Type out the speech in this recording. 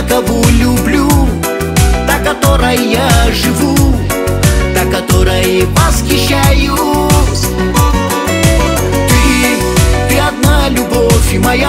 кого люблю, та, которой я живу, та, которой восхищаюсь. Ты одна любовь и моя